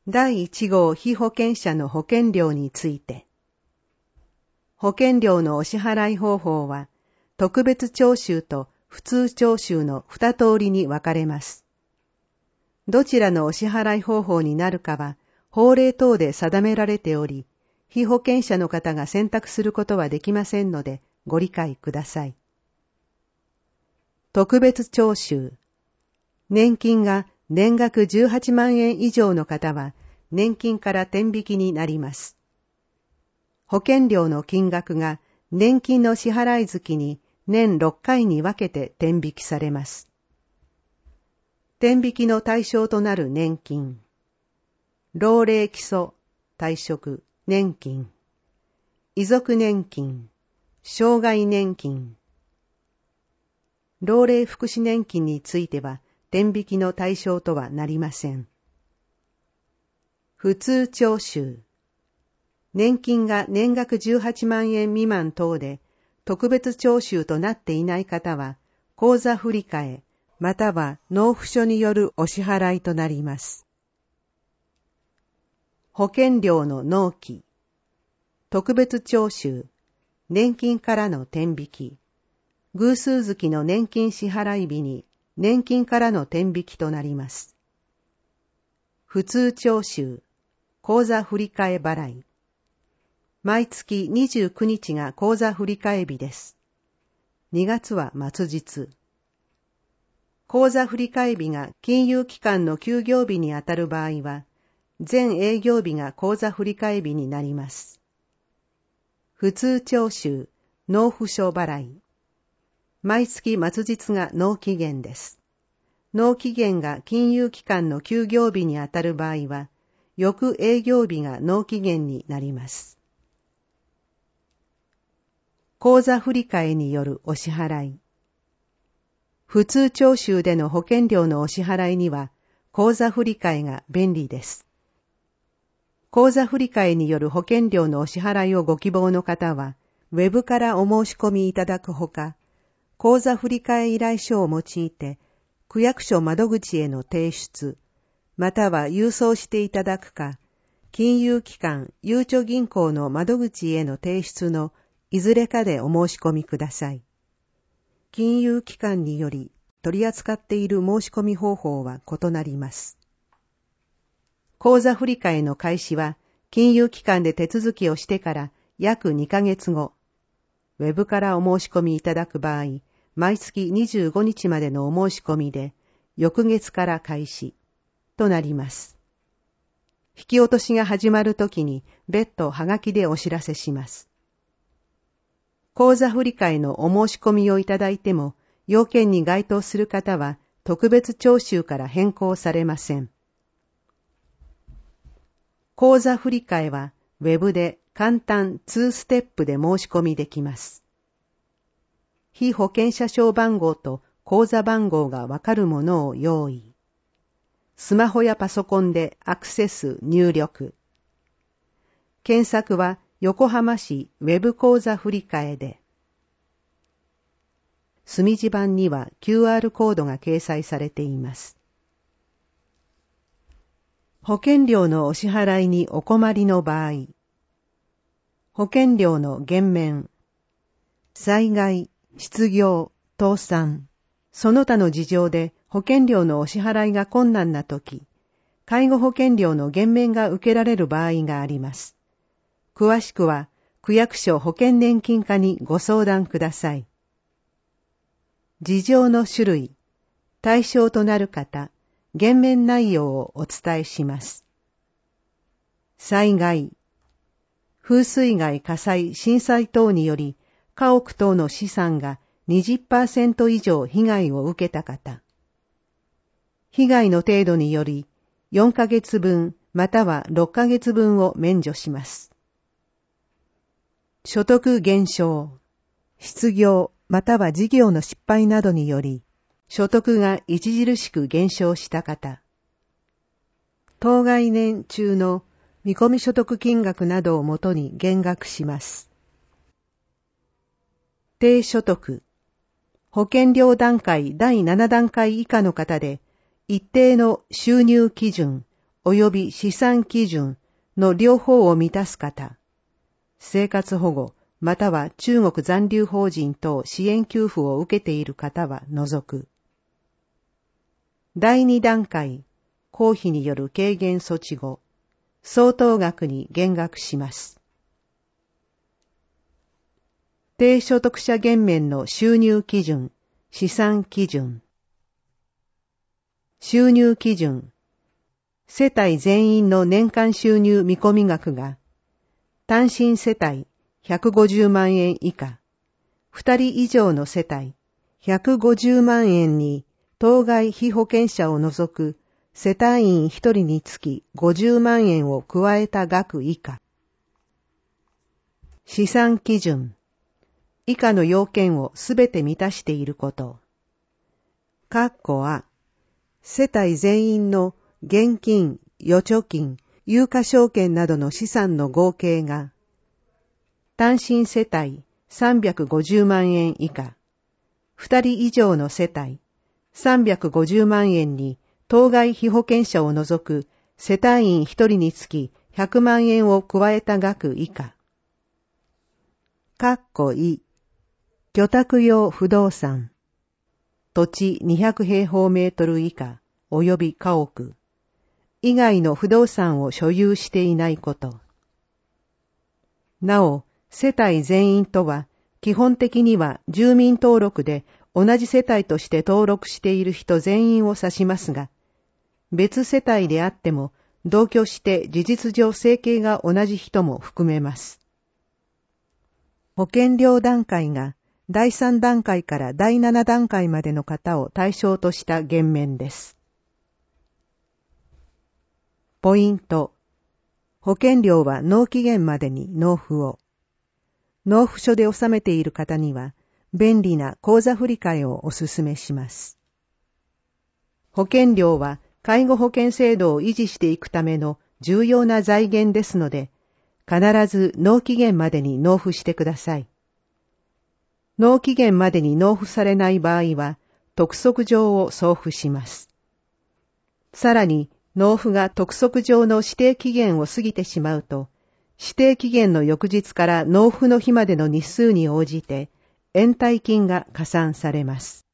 第1号被保険者の保険料について。保険料のお支払い方法は、特別徴収と普通徴収の2通りに分かれます。どちらのお支払い方法になるかは、法令等で定められており、被保険者の方が選択することはできませんので、ご理解ください。特別徴収。年金が年額18万円以上の方は、年金から天引きになります。保険料の金額が年金の支払い月に年6回に分けて天引きされます。天引きの対象となる年金。老齢基礎、退職、年金。遺族年金、障害年金。老齢福祉年金については、天引きの対象とはなりません。普通徴収。年金が年額18万円未満等で特別徴収となっていない方は、口座振替または納付書によるお支払いとなります。保険料の納期。特別徴収。年金からの天引き。偶数月の年金支払い日に年金からの天引きとなります。普通徴収。口座振替払い。毎月29日が口座振替日です。2月は末日。口座振替日が金融機関の休業日にあたる場合は、全営業日が口座振替日になります。普通徴収、納付書払い。毎月末日が納期限です。納期限が金融機関の休業日にあたる場合は、翌営業日が納期限になります。口座振替によるお支払い。普通徴収での保険料のお支払いには、口座振替が便利です。口座振替による保険料のお支払いをご希望の方は、ウェブからお申し込みいただくほか、口座振替依頼書を用いて、区役所窓口への提出、または郵送していただくか、金融機関、ゆうちょ銀行の窓口への提出のいずれかでお申し込みください。金融機関により取り扱っている申し込み方法は異なります。口座振替の開始は、金融機関で手続きをしてから約2ヶ月後、ウェブからお申し込みいただく場合、毎月25日までのお申し込みで、翌月から開始となります。引き落としが始まるときに別途はがきでお知らせします。口座振替のお申し込みをいただいても、要件に該当する方は特別徴収から変更されません。口座振替はウェブで簡単2ステップで申し込みできます。被保険者証番号と口座番号がわかるものを用意。スマホやパソコンでアクセス入力。検索は横浜市ウェブ口座振替で。墨字版には QR コードが掲載されています。保険料のお支払いにお困りの場合。保険料の減免。災害、失業、倒産、その他の事情で保険料のお支払いが困難なとき、介護保険料の減免が受けられる場合があります。詳しくは、区役所保険年金課にご相談ください。事情の種類、対象となる方、減免内容をお伝えします。災害、風水害、火災、震災等により、家屋等の資産が 20% 以上被害を受けた方。被害の程度により4ヶ月分または6ヶ月分を免除します。所得減少、失業または事業の失敗などにより所得が著しく減少した方。当該年中の見込み所得金額などをもとに減額します。低所得、保険料段階第7段階以下の方で、一定の収入基準及び資産基準の両方を満たす方、生活保護または中国残留邦人等支援給付を受けている方は除く。第2段階、公費による軽減措置後、相当額に減額します。低所得者減免の収入基準、資産基準。収入基準。世帯全員の年間収入見込み額が、単身世帯150万円以下、2人以上の世帯150万円に当該被保険者を除く世帯員1人につき50万円を加えた額以下。資産基準。以下の要件をすべて満たしていること。世帯全員の現金、預貯金、有価証券などの資産の合計が、単身世帯350万円以下、2人以上の世帯350万円に当該被保険者を除く世帯員1人につき100万円を加えた額以下。居宅用不動産。土地200平方メートル以下及び家屋以外の不動産を所有していないこと。なお、世帯全員とは基本的には住民登録で同じ世帯として登録している人全員を指しますが、別世帯であっても同居して事実上生計が同じ人も含めます。保険料段階が第3段階から第7段階までの方を対象とした減免です。ポイント。保険料は納期限までに納付を。納付書で納めている方には便利な口座振替をお勧めします。保険料は介護保険制度を維持していくための重要な財源ですので、必ず納期限までに納付してください。納期限までに納付されない場合は、督促状を送付します。さらに、納付が督促状の指定期限を過ぎてしまうと、指定期限の翌日から納付の日までの日数に応じて、延滞金が加算されます。